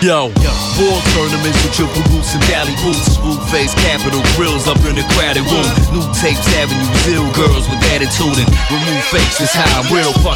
Yo, ball tournaments with triple roots and valley boots. Smooth face, capital grills up in the crowded room. New tapes, Avenue Zill girls with attitude and remove fakes. That's how I'm real.